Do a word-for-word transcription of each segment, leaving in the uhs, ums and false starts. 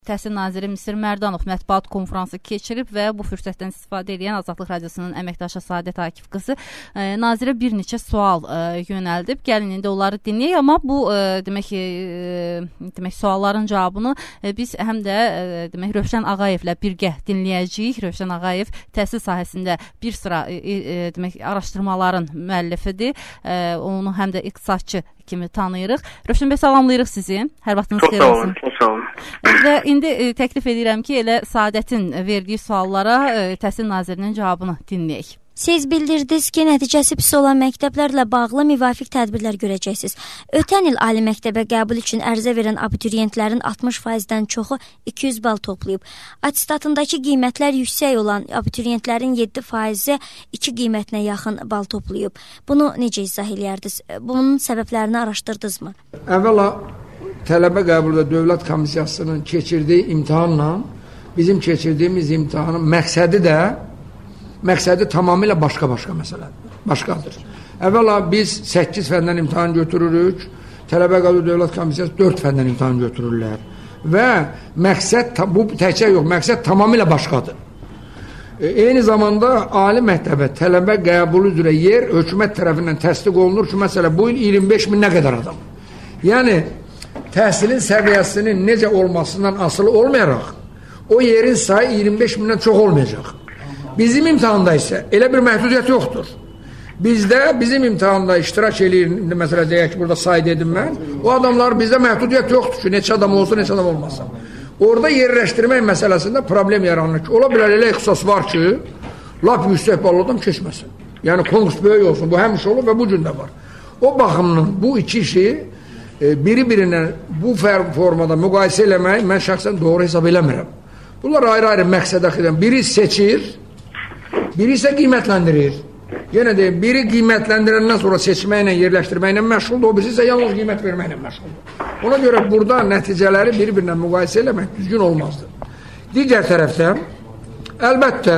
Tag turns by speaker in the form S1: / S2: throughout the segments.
S1: Təhsil naziri Misir Mərdanov mətbuat konfransı keçirib və bu fürsətdən istifadə edən Azadlıq Radiosunun əməkdaşı Saadət Akif qızı e, nazirə bir neçə sual e, yönəldib. Gəlin indi onları dinləyək, amma bu e, demək ki, e, demək sualların cavabını e, biz həm də e, demək Rövşən Ağayevlə birgə dinləyəcəyik. Rövşən Ağayev təhsil sahəsində bir sıra e, e, demək araşdırmaların müəllifidir. E, onu həm də iqtisadçı kimi tanıyırıq. Rövşən bəy, salamlayırıq sizi. Hər vaxtınız xeyir olsun.
S2: Çox sağ olun.
S1: Və indi e, təklif edirəm ki, elə Saadətin verdiyi suallara e, Təhsil Nazirinin cavabını dinləyək.
S3: Siz bildirdiniz ki, nəticəsi pis olan məktəblərlə bağlı müvafiq tədbirlər görəcəksiniz. Ötən il ali məktəbə qəbul üçün ərizə verən abituriyentlərin altmış faizdən çoxu iki yüz bal toplayıb. Atestatındakı qiymətlər yüksək olan abituriyentlərin yeddi faizi iki qiymətinə yaxın bal toplayıb. Bunu necə izah eləyərdiniz? Bunun səbəblərini araşdırdınızmı?
S4: Əvvəla tələbə qəbulda Dövlət Komissiyasının keçirdiyi imtahanla bizim keçirdiyimiz imtahanın məqsədi də Məqsədi tamamilə başqa-başqa məsələdir, başqadır. Əvvəla biz səkkiz fəndən imtahan götürürük, tələbə qəbul Dövlət Komissiyası dörd fəndən imtahan götürürlər. Və məqsəd, bu təkcə yox, məqsəd tamamilə başqadır. E, eyni zamanda ali məktəbə tələbə qəbulu üzrə yer hökumət tərəfindən təsdiq olunur ki, məsələ bu il iyirmi beş min nə qədər adam. Yəni, təhsilin səviyyəsinin necə olmasından asılı olmayaraq, o yerin sayı iyirmi beş mindən çox olmayacaq. Bizim imtihanda isə elə bir məhdudiyyət yoxdur. Bizdə, bizim imtihanda iştirak eləyir, məsələ deyək ki, burada say dedim mən, o adamlar bizdə məhdudiyyət yoxdur ki, neçə adam olsun, neçə adam olmasın. Orada yerləşdirmək məsələsində problem yaranır ki, ola bilər elə ixtisas var ki, lap yüksək ballı adam keçməsin. Yəni, konkurs böyük olsun, bu həmişə olur və bu gün də var. O baxımdan bu iki işi biri-birinə bu formada müqayisə eləmək mən şəxsən doğru hesab eləmirəm. Bunlar ayrı-ayrı məqsədə xidmət. Biri seçir, biri isə qiymətləndirir. Yenə deyim, biri qiymətləndirəndən sonra seçməklə, yerləşdirməklə məşğuldur, o birisi isə yalnız qiymət verməklə məşğuldur. Ona görə burada nəticələri bir-birinə müqayisə eləmək düzgün olmazdır. Digər tərəfdən, əlbəttə,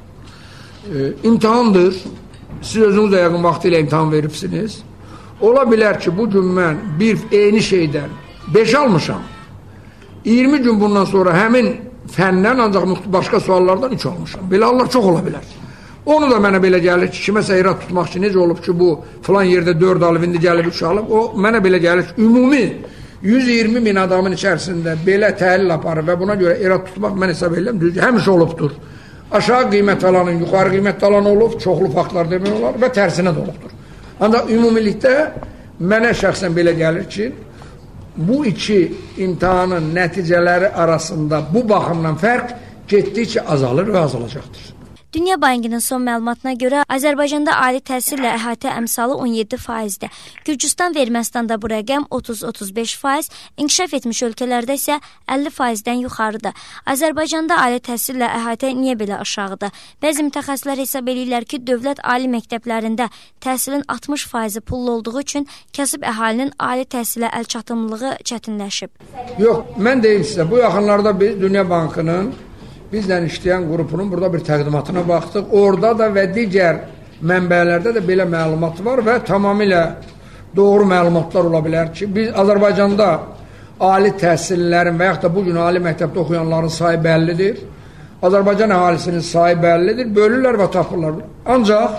S4: e, imtihandır. Siz özünüz də yaxın vaxtı ilə imtihan veribsiniz. Ola bilər ki, bu gün mən bir eyni şeydən beş almışam. iyirmi gün bundan sonra həmin fəndən ancaq başqa suallardan üç almışam. Belə hallar çox ola bilər. Onu da mənə belə gəlir ki, kiməsə irad tutmaq ki, necə olub ki, bu filan yerdə dörd alıb, indi gəlib üç alıb. O mənə belə gəlir ki, ümumi yüz iyirmi min adamın içərisində belə təhlil aparır və buna görə irad tutmaq mən hesab edirəm, düzdür, həmişə olubdur. Aşağı qiymət alanın, yuxarı qiymət alan olub, çoxlu faktlar demək olar və tərsinə də olubdur. Ancaq ümumilikdə mənə şəxsən belə gəlir ki, bu iki imtihanın nəticələri arasında bu baxımdan fərq getdikcə azalır və azalacaqdır.
S3: Dünya Bankının son məlumatına görə Azərbaycanda ali təhsillə əhatə əmsalı on yeddi faizdir. Gürcüstan və Ermənistanda bu rəqəm otuz otuz beş faiz, inkişaf etmiş ölkələrdə isə əlli faizdən yuxarıdır. Azərbaycanda ali təhsillə əhatə niyə belə aşağıdır? Bəzi mütəxəssislər hesab edirlər ki, dövlət ali məktəblərində təhsilin altmış faizi pullu olduğu üçün kasıb əhalinin ali təhsilə əlçatımlılığı çətinləşib.
S4: Yox, mən deyim sizə, bu yaxınlarda biz Dünya Bankının bizlə işləyən qrupunun burada bir təqdimatına baxdıq. Orada da və digər mənbələrdə də belə məlumat var və tamamilə doğru məlumatlar ola bilər ki, biz Azərbaycanda ali təhsillərin və yaxud da bugün ali məktəbdə oxuyanların sayı bəllidir. Azərbaycan əhalisinin sayı bəllidir, bölürlər və tapırlar. Ancaq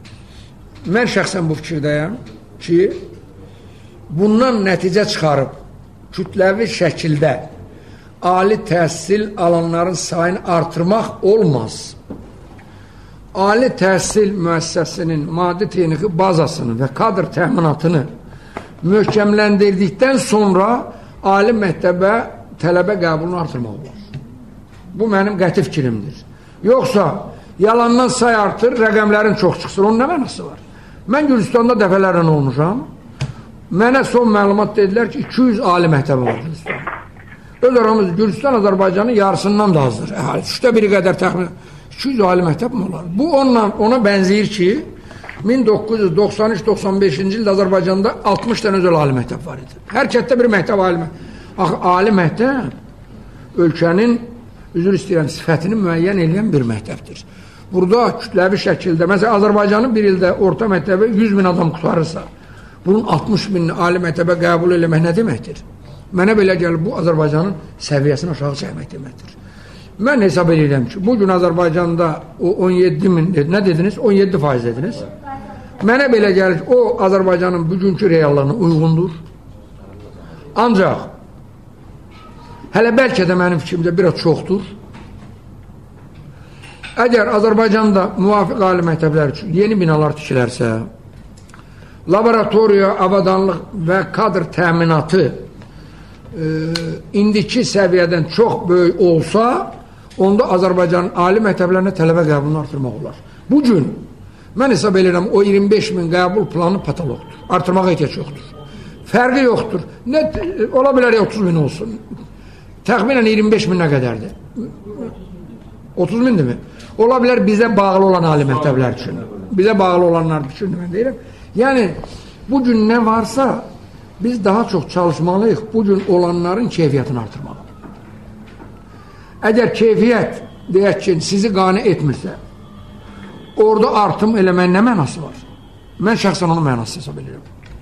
S4: mən şəxsən bu fikirdəyəm ki, bundan nəticə çıxarıb kütləvi şəkildə ali təhsil alanların sayını artırmaq olmaz. Ali təhsil müəssisəsinin maddi-texniki bazasını və kadr təminatını möhkəmləndirdikdən sonra ali məktəbə tələbə qəbulunu artırmaq olar. Bu mənim qəti fikrimdir. Yoxsa yalandan say artır, rəqəmlərin çox çıxsın, onun nə mənası var? Mən Gürcüstanda dəfələrlə olmuşam. Mənə son məlumat dedilər ki, iki yüz ali məktəbi var Gürcüstanda. Öz aramız Gürcüstan Azərbaycanın yarısından da azdır. Əhali, üçdə biri qədər təxmin iki yüz ali məktəb mi olar? Bu onunla, ona bənzəyir ki, min doqquz yüz doxsan üç doxsan beşinci ildə Azərbaycanda altmış dənə özəl ali məktəb var idi. Hər kətdə bir məktəb ali məktəb. Axı, ali məktəb ölkənin, üzr istəyirəm, sifətini müəyyən edən bir məktəbdir. Burada kütləvi şəkildə, məsələn, Azərbaycanın bir ildə orta məktəbi yüz min adam qutarırsa, bunun altmış min ali məktəbə qəbul eləmək nə deməkdir? Mənə belə gəlir, bu Azərbaycanın səviyyəsini aşağı çəkmək deməkdir. Mən hesab edirəm ki, bugün Azərbaycanda o on yeddi min, nə dediniz? on yeddi faiz dediniz. Mənə belə gəlir ki, o Azərbaycanın bugünkü reallığına uyğundur. Ancaq hələ bəlkə də mənim fikrimdə biraz çoxdur. Əgər Azərbaycanda müvafiq ali məktəblər üçün yeni binalar tikilərsə, laboratoriya, avadanlıq və kadr təminatı e, indiki səviyyədən çox böyük olsa, onda Azərbaycanın ali məktəblərinə tələbə qəbulunu artırmaq olar. Bugün mən hesab edirəm, o iyirmi beş min qəbul planı patoloqdur. Artırmağa ehtiyac yoxdur. Fərqi yoxdur. Nə, ola bilər ya otuz min olsun. Təxminən iyirmi beş min nə qədərdir? otuz mindir mi? Ola bilər bizə bağlı olan ali məktəblər üçün. Bizə bağlı olanlar üçün mən deyirəm. Yəni, bugün nə varsa, biz daha çox çalışmalıyıq, bugün olanların keyfiyyətini artırmalı. Əgər keyfiyyət, deyək ki, sizi qane etmirsə, orada artım eləməyin nə mənası var? Mən şəxsən onun mənası hesab edirəm.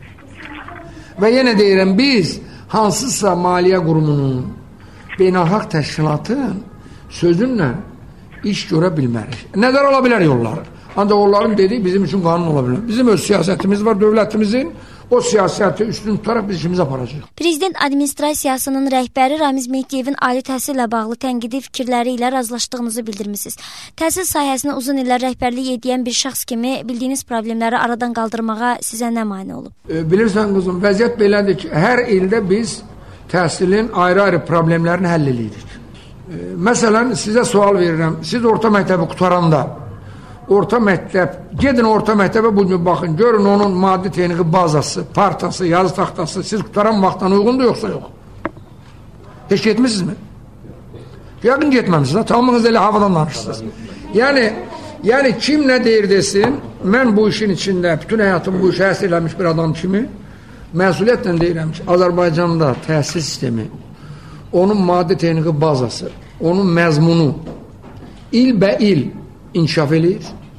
S4: Və yenə deyirəm, biz hansısa maliyyə qurumunun, beynəlxalq təşkilatın sözünlə iş görə bilmərik. Nəzər ola bilər yolları. Ancaq onların dediyi bizim üçün qanun ola bilər. Bizim öz siyasətimiz var, dövlətimizin. O siyasəti üstün tutaraq biz işimizi aparacaq.
S3: Prezident administrasiyasının rəhbəri Ramiz Mehdiyevin ali təhsillə bağlı tənqidi fikirləri ilə razılaşdığınızı bildirmisiniz. Təhsil sahəsinə uzun illər rəhbərlik edən bir şəxs kimi bildiyiniz problemləri aradan qaldırmağa sizə nə mane olub?
S4: E, bilirsən qızım, vəziyyət belədir ki, hər ildə biz təhsilin ayrı-ayrı problemlərini həll edirik. E, məsələn, sizə sual verirəm. Siz orta məktəbi qutaranda, orta məktəb, gedin orta məktəbə bugün baxın, görün onun maddi texniki bazası, partası, yazı taxtası siz qutaran vaxtdan uyğundur yoxsa yox? Heç getmişsiniz mi? Yəqin getməmişsiniz, tamamınız elə havadan danışırsınız. Yəni, yəni kim nə deyir desin, mən bu işin içində, bütün həyatım bu işə həsr eləmiş bir adam kimi, məsuliyyətlə deyirəm ki, Azərbaycanda təhsil sistemi, onun maddi texniki bazası, onun məzmunu ilbə il inkişaf edir.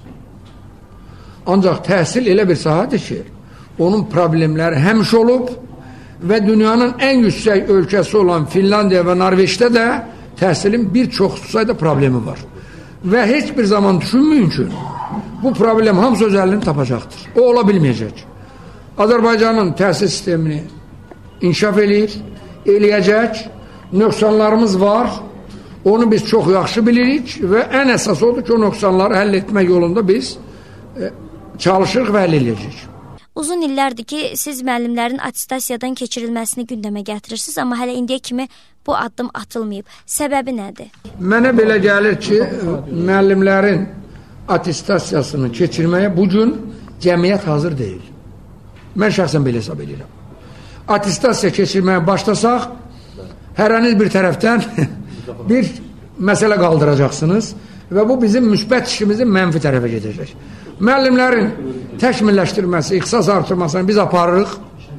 S4: Ancaq təhsil elə bir sahədir ki, onun problemləri həmişə olub və dünyanın ən yüksək ölkəsi olan Finlandiya və Norveçdə də təhsilin bir çox sayda problemi var. Və heç bir zaman düşünməyin ki, bu problem hamısı öz əlini tapacaqdır. O ola bilməyəcək. Azərbaycanın təhsil sistemini inkişaf eləyir, eləyəcək, nöqsanlarımız var. Onu biz çox yaxşı bilirik və ən əsas odur ki, o nöqsanları həll etmək yolunda biz e, çalışırıq və həll edəcəyik.
S3: Uzun illərdir ki, siz müəllimlərin attestasiyadan keçirilməsini gündəmə gətirirsiniz, amma hələ indiyə kimi bu addım atılmayıb. Səbəbi nədir? Mənə belə gəlir ki, müəllimlərin attestasiyasını keçirməyə bugün cəmiyyət hazır deyil. Mən şəxsən belə hesab edirəm. Attestasiya keçirməyə başlasaq, hərəniz bir tərəfdən bir məsələ qaldıracaqsınız və bu bizim müsbət işimizin mənfi tərəfə gedəcək. Müəllimlərin təkmilləşdirməsi, ixtisas artırmasını biz aparırıq,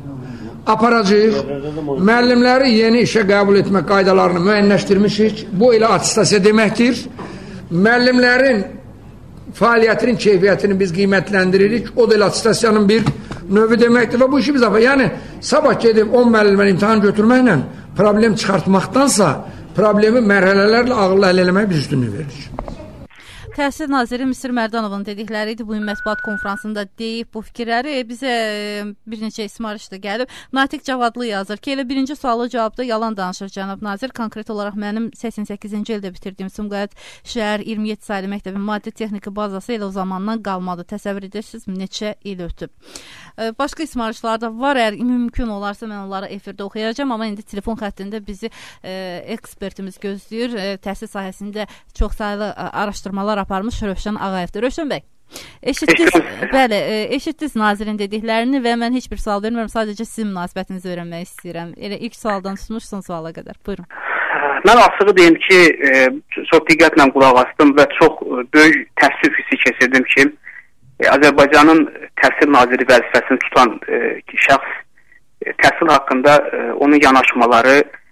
S3: aparacağıq. Müəllimləri yeni işə qəbul etmək qaydalarını müəyyənləşdirmişik. Bu ilə attestasiya deməkdir. Müəllimlərin fəaliyyətinin keyfiyyətini biz qiymətləndiririk. O da ilə attestasiyanın bir növü deməkdir və bu işi biz aparırıq. Yəni, sabah gedib on müəllimə imtahan götürməklə problem çıxartmaqdansa problemi mərhələlərlə ağırlı həll eləməyə biz üstünlük veririk.
S1: Təhsil naziri Misir Mərdanovun dedikləri idi. Bu mətbuat konfransında deyib bu fikirləri. Bizə bir neçə ismarış da gəlib. Natiq Cavadlı yazır ki, elə birinci sualı cavabda yalan danışır cənab nazir. Konkret olaraq mənim səksən səkkizinci ildə bitirdiyim Sumqayıt şəhər iyirmi yeddi saylı məktəbin maddi texniki bazası elə o zamandan qalmadı. Təsəvvür edirsiniz, neçə il ötüb. Başqa ismarışlar da var. Əgər mümkün olarsa mən onları efirdə oxuyacağam, amma indi telefon xəttində bizi e, ekspertimiz gözləyir. E, təhsil sahəsində çox saylı araşdırmalar aparmış Rövşən Ağayevdir. Rövşən bəy, eşitdiniz, bəli, eşitdiniz nazirin dediklərini və mən heç bir sual vermirəm, sadəcə sizin münasibətinizi öyrənmək istəyirəm. Elə ilk sualdan tutmuş son suala qədər. Buyurun.
S2: Mən açığı deyim ki, çox diqqətlə qulaq asdım və çox böyük təəssüf hissi keçirdim ki, Azərbaycanın təhsil naziri vəzifəsini tutan şəxs təhsil haqqında onun yanaşmaları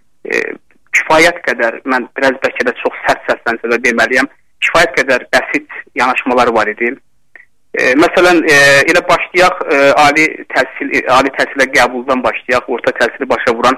S2: kifayət qədər, mən biraz bəlkə də çox sərt səslənsə də deməliyəm, kifayət qədər bəsit yanaşmaları var idi. E, məsələn, e, elə başlayaq e, ali təhsil ali təhsilə qəbuldan başlayaq, orta təhsili başa vuran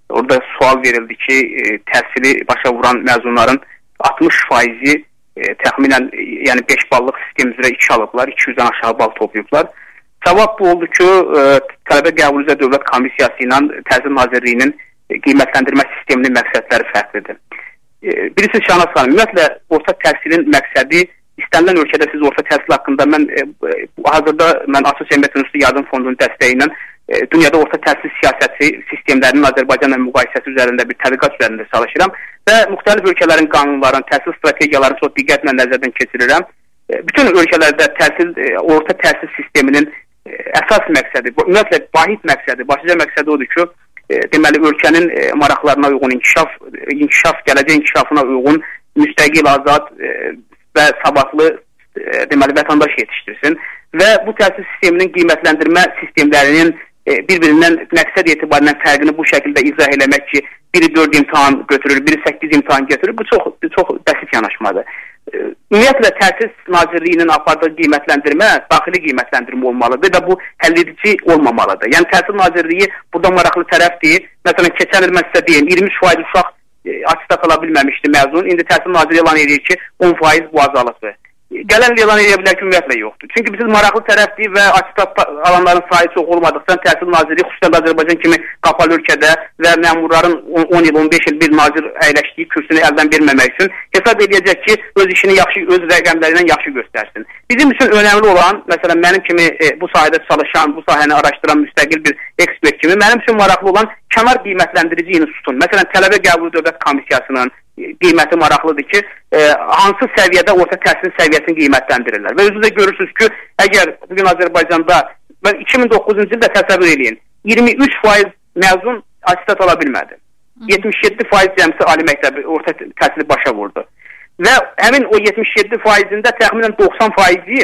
S2: orada sual verildi ki, e, təhsili başa vuran məzunların altmış faizi e, təxminən e, yəni beş ballıq sistem üzrə iki alıblar, iki yüzdən aşağı bal toplayıblar. Cavab bu oldu ki, e, tələbə qəbul üzrə Dövlət Komissiyası ilə Təhsil Nazirliyinin e, qiymətləndirmə sisteminin məqsədləri fərqlidir. E, bilirsiniz Şahnaz xanım, ümumiyyətlə orta təhsilin məqsədi İstənilən ölkədə siz orta təhsil haqqında mən e, hazırda mən Asosiya Cəmiyyət Universiteti Yardım Fondunun dəstəyi ilə e, dünyada orta təhsil siyasəti sistemlərinin Azərbaycanla müqayisəsi üzərində bir tədqiqat üzərində çalışıram və müxtəlif ölkələrin qanunlarını, təhsil strategiyalarını çox diqqətlə nəzərdən keçirirəm. E, bütün ölkələrdə təhsil e, orta təhsil sisteminin e, əsas məqsədi, ümumiyyətlə vahid məqsədi, başlıca məqsədi odur ki, e, deməli ölkənin e, maraqlarına uyğun inkişaf, inkişaf, gələcək inkişafına uyğun müstəqil, azad e, və savadlı e, deməli vətəndaş yetişdirsin və bu təhsil sisteminin qiymətləndirmə sistemlərinin e, bir-birindən məqsəd etibarilə fərqini bu şəkildə izah eləmək ki, biri dörd imtahan götürür, biri səkkiz imtahan götürür, bu çox çox bəsit yanaşmadır. E, ümumiyyətlə Təhsil Nazirliyinin apardığı qiymətləndirmə daxili qiymətləndirmə olmalıdır və bu həlledici olmamalıdır. Yəni Təhsil Nazirliyi burada maraqlı tərəfdir. Məsələn, keçən il mən sizə deyim, iyirmi üç faiz uşaq atistat ala bilməmişdi məzun. İndi Təhsil Naziri elan edir ki, on faiz bu azalıqdır. Gələn elan edə bilər ki, ümumiyyətlə yoxdur. Çünki bizim maraqlı tərəfdir və atistat alanların sayı çox olmadıqdan Təhsil Naziri xüsusən Azərbaycan kimi qapalı ölkədə və məmurların on il, on beş il bir nazir əyləşdiyi kürsünü əldən verməmək üçün hesab edəcək ki, öz işini yaxşı, öz rəqəmləri ilə yaxşı göstərsin. Bizim üçün önəmli olan, məsələn, mənim kimi e, bu sahədə çalışan, bu sahəni araşdıran müstəqil bir ekspert kimi, mənim üçün maraqlı olan kənar qiymətləndirici institutun, məsələn, Tələbə Qəbulu Dövlət Komissiyasının qiyməti maraqlıdır ki, e, hansı səviyyədə orta təhsilin səviyyəsini qiymətləndirirlər. Və özünüz də görürsünüz ki, əgər bugün Azərbaycanda iki min doqquzuncu ildə təsəvvür edin, iyirmi üç faiz məzun atistat ala bilmədi. yetmiş yeddi faiz cəmsi ali məktəbi orta təhsili başa vurdu. Və həmin o yetmiş yeddi faizində təxminən doxsan faizi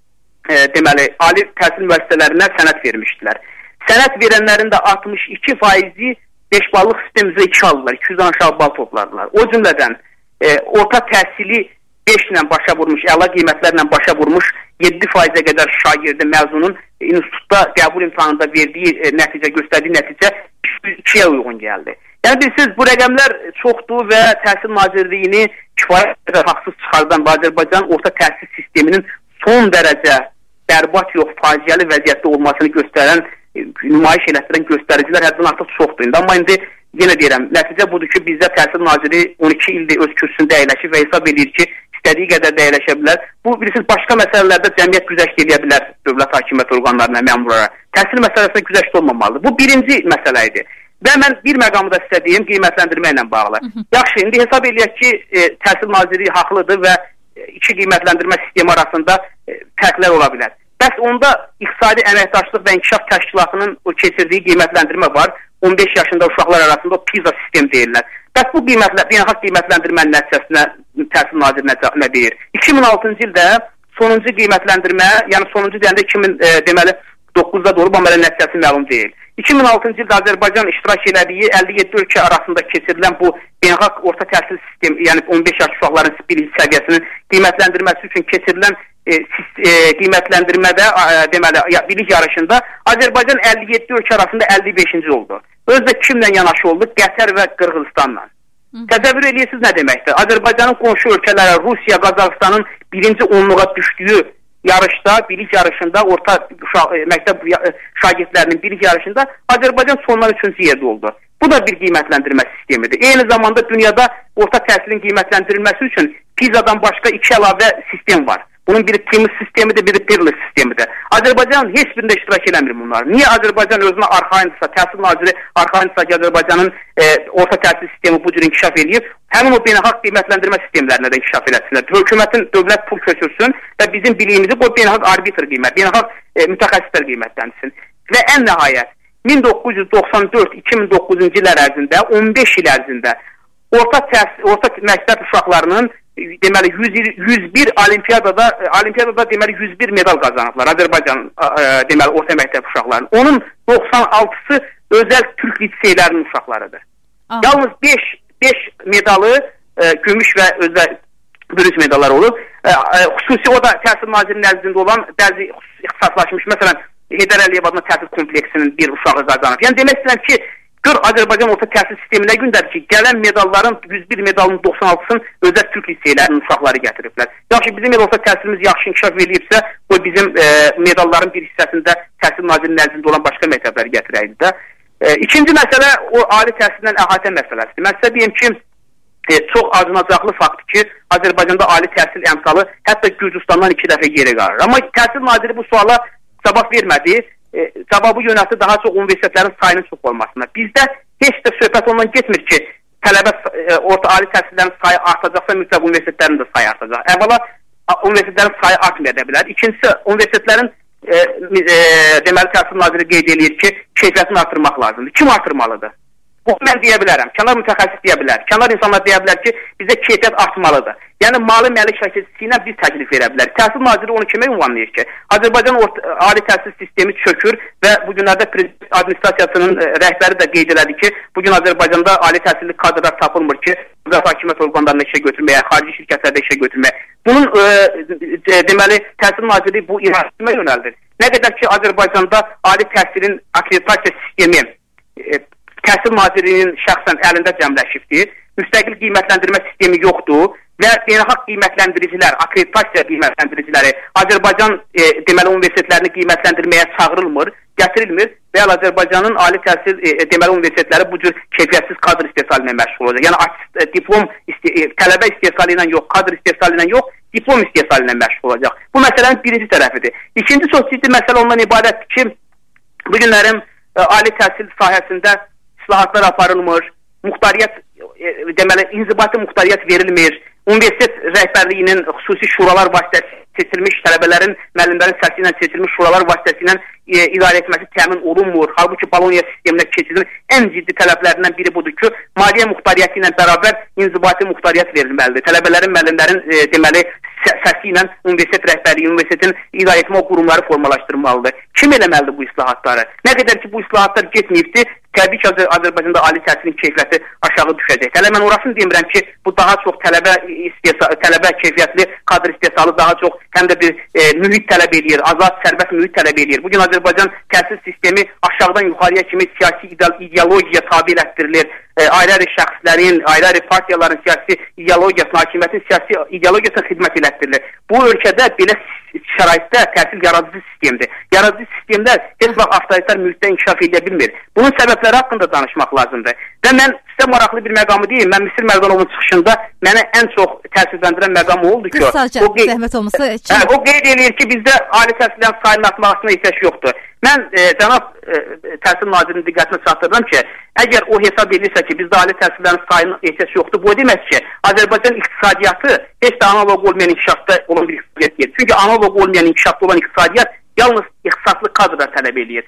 S2: e, deməli, ali təhsil müəssisələrinə sənəd vermişdilər. Sənəd verənlərin də altmış iki faizi beş ballıq sistem üzrə iki aldılar, iki yüzdən aşağı bal topladılar. O cümlədən e, orta təhsili beş ilə başa vurmuş, əla qiymətlərlə başa vurmuş yeddi faizə qədər şagirdi məzunun institutda qəbul imtahanında verdiyi e, nəticə, göstərdiyi nəticə ikiyə uyğun gəldi. Yəni bilirsiniz, bu rəqəmlər çoxdur və Təhsil Nazirliyini kifayət haqsız çıxardan və Azərbaycan orta təhsil sisteminin son dərəcə bərbad yox, faciəli vəziyyətdə olmasını göstərən, nümayiş elətdirən göstəricilər həddən artıq çoxdur. İndi, amma indi yenə deyirəm, nəticə budur ki, bizdə Təhsil Naziri on iki ildir öz kürsündə əyləşir və hesab edir ki, istədiyi qədər də əyləşə bilər. Bu, bilirsiniz, başqa məsələlərdə cəmiyyət güzəşt edə bilər dövlət hakimiyyət orqanlarına, məmurlara. Təhsil məsələsində güzəşt olmamalıdır. Bu birinci məsələ idi. Və mən bir məqamı da sizə deyim, qiymətləndirmə ilə bağlı. Yaxşı, indi hesab eləyək ki, e, Təhsil Naziri haqlıdır və iki qiymətləndirmə sistemi arasında e, fərqlər ola bilər. Bəs onda İqtisadi Əməkdaşlıq və İnkişaf Təşkilatının o keçirdiyi qiymətləndirmə var. on beş yaşında uşaqlar arasında o PISA sistemi deyirlər. Bəs bu qiymətlə, beynəlxalq qiymətləndirmənin nəticəsinə Təhsil Naziri nə, nə deyir? iki min altıncı ildə sonuncu qiymətləndirmə, yəni sonuncu deyəndə iki min e, deməli doqquzda da olub, amma nəticəsi məlum deyil. iki min altıncı ildə Azərbaycan iştirak elədiyi əlli yeddi ölkə arasında keçirilən bu beynəlxalq orta təhsil sistemi, yəni on beş yaş uşaqların birinci səviyyəsinin qiymətləndirməsi üçün keçirilən e, e, qiymətləndirmədə e, deməli bilik yarışında Azərbaycan əlli yeddi ölkə arasında əlli beşinci oldu. Özdə kimlə yanaşı oldu? Qətər və Qırğızstanla. Təsəvvür edirsiniz nə deməkdir? Azərbaycanın qonşu ölkələrə, Rusiya, Qazaxıstanın birinci onluğa düşdüyü yarışda, bilik yarışında, orta uşaq, e, məktəb e, şagirdlərinin bilik yarışında Azərbaycan sondan üçüncü yerdə oldu. Bu da bir qiymətləndirmə sistemidir. Eyni zamanda dünyada orta təhsilin qiymətləndirilməsi üçün PISA-dan başqa iki əlavə sistem var. Bunun biri Temis sistemidir, biri Perlis sistemidir. Azərbaycan heç birində iştirak eləmir bunlar. Niyə Azərbaycan özünə arxayındırsa, Təhsil Naziri arxayındırsa ki, Azərbaycanın e, orta təhsil sistemi bu cür inkişaf edib, həmin o beynəlxalq qiymətləndirmə sistemlərinə də inkişaf eləsinlər. Hökumətin dövlət pul köçürsün və bizim biliyimizi qoy beynəlxalq arbitr qiymət, beynəlxalq e, mütəxəssislər qiymətlensin. Və ən nəhayət min doqquz yüz doxsan dörd iki min doqquzuncu illər ərzində, on beş il ərzində orta təhsil, orta məktəb uşaqlarının deməli yüz bir olimpiyadada olimpiyadada deməli yüz bir medal qazanıblar Azərbaycan deməli orta məktəb uşaqlarının. Onun doxsan altısı özəl türk liseylərinin uşaqlarıdır. Aha. Yalnız beş beş medalı e, gümüş və özəl bürünc medallar olub. E, e, xüsusi o da Təhsil Nazirinin nəzdində olan bəzi ixtisaslaşmış, məsələn Heydər Əliyev adına təhsil kompleksinin bir uşağı qazanıb. Yəni demək istəyirəm ki, Gör Azərbaycan orta təhsil sisteminə gündədir ki, gələn medalların yüz bir medalın doxsan altısını özəl türk liseylərinin uşaqları gətiriblər. Yaxşı, bizim el orta təhsilimiz yaxşı inkişaf edibsə, bu bizim e, medalların bir hissəsində Təhsil Nazirinin nəzdində olan başqa məktəbləri gətirəydi də. E, ikinci məsələ o ali təhsildən əhatə məsələsidir. Mən sizə deyim ki, e, çox acınacaqlı faktdır ki, Azərbaycanda ali təhsil əmsalı hətta Gürcüstandan iki dəfə geri qalır. Amma Təhsil Naziri bu suala cavab vermədi. E, cavabı yönəltdi daha çox universitetlərin sayının çox olmasına. Bizdə heç də söhbət ondan getmir ki, tələbə e, orta ali təhsillərin sayı artacaqsa mütləq universitetlərin də sayı artacaq. Əvvəla universitetlərin sayı artmaya da bilər. İkincisi, universitetlərin e, e, deməli Təhsil Naziri qeyd edir ki, keyfiyyətini artırmaq lazımdır. Kim artırmalıdır? O, mən deyə bilərəm, kənar mütəxəssis deyə bilər, kənar insanlar deyə bilər ki, bizə keyfiyyət artmalıdır. Yəni, mali məlik şəkilsi ilə biz təklif verə bilərik. Təhsil Naziri onu kimə ünvanlayır ki? Azərbaycan ali təhsil sistemi çökür və bu günlərdə prezident administrasiyasının rəhbəri də qeyd elədi ki, bugün Azərbaycanda ali təhsilli kadrlar tapılmır ki, hakimiyyət orqanlarına işə götürməyə, xarici şirkətlərdə işə götürməyə. Bunun e, deməli, Təhsil Naziri bu iradəmə yönəldir. Nə qədər ki, Azərbaycanda ali təhsilin akreditasiya sistemi e, Təhsil Nazirinin şəxsən əlində cəmləşibdir. Müstəqil qiymətləndirmə sistemi yoxdur və beynəlxalq qiymətləndiricilər, akreditasiya qiymətləndiriciləri Azərbaycan e, deməli universitetlərini qiymətləndirməyə çağırılmır, gətirilmir və Azərbaycanın ali təhsil e, deməli universitetləri bu cür keyfiyyətsiz kadr istehsalı ilə məşğul olacaq. Yəni e, diplom iste e, tələbə istehsalı ilə yox, kadr istehsalı ilə yox, diplom istehsalı ilə məşğul olacaq. Bu məsələnin birinci tərəfidir. İkinci çox ciddi məsələ ondan ibarətdir ki, bu günlərin e, ali təhsil sahəsində islahatlar aparılmır, muxtariyyət, e, deməli, inzibati muxtariyyət verilmir, universitet rəhbərliyinin xüsusi şuralar vasitəsilə seçilmiş tələbələrin, müəllimlərin səsi ilə seçilmiş şuralar vasitəsilə e, idarə etməsi təmin olunmur. Halbuki Bologna sisteminə keçidin ən ciddi tələblərindən biri budur ki, maliyyə muxtariyyəti ilə bərabər inzibati muxtariyyət verilməlidir. Tələbələrin, müəllimlərin e, deməli, səsi ilə universitet rəhbərliyi, universitetin idarə etmə qurumları formalaşdırmalıdır. Kim eləməlidir bu islahatları? Nə qədər ki, bu islahatlar getməyibdir, təbii ki, Azərbaycanda ali təhsilin keyfiyyəti aşağı düşəcək. Hələ mən orasını demirəm ki, bu daha çox tələbə istehsalı, tələbə keyfiyyətli kadr istehsalı daha çox həm də bir e, mühit tələb edir, azad, sərbəst mühit tələb edir. Bugün Azərbaycan təhsil sistemi aşağıdan yuxarıya kimi siyasi ideologiyaya tabi elətdirilir. E, ayrı-ayrı şəxslərin, ayrı-ayrı partiyaların siyasi ideologiyasına, hakimiyyətin siyasi ideologiyasına xidmət elətdirilir. Bu ölkədə belə şəraitdə təhsil yaradıcı sistemdir. Yaradıcı sistemlər heç vaxt avtoritar mühitdə inkişaf edə bilmir. Bunun səbəbləri haqqında danışmaq lazımdır. Və mən sizə maraqlı bir məqamı deyim. Mən Misir Mərdanovun çıxışında mənə ən çox təsirləndirən məqam oldu ki,
S1: qısaca, o, qeyd, zəhmət olmasa,
S2: hə, o qeyd edir ki, bizdə ali təhsillərin sayının artmasına ehtiyac yoxdur. Mən e, cənab e, Təhsil Nazirinin diqqətinə çatdırdım ki, əgər o hesab edirsə ki, bizdə ali təhsillərin sayının ehtiyac yoxdur, bu demək ki, Azərbaycan iqtisadiyyatı heç də analog olmayan inkişafda olan bir iqtisadiyyat deyil. Çünki analog olmayan inkişafda olan iqtisadiyyat yalnız ixtisaslı kadrlar tələb edir.